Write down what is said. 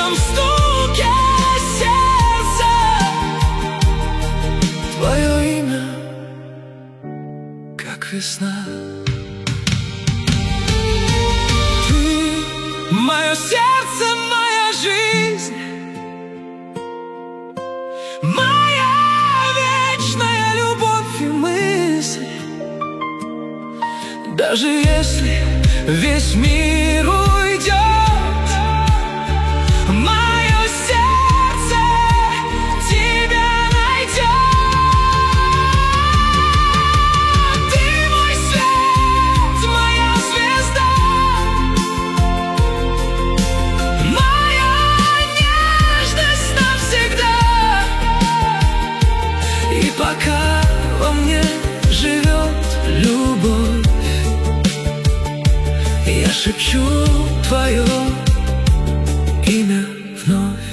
каждом стуке сердца твое имя, как весна. Ты мое сердце, моя жизнь, моя вечная любовь и мысль. Даже если весь мир уйдет, мое сердце тебя найдет. Ты мой свет, моя звезда, моя нежность навсегда. И пока во мне живет любовь, я шепчу твое имя вновь.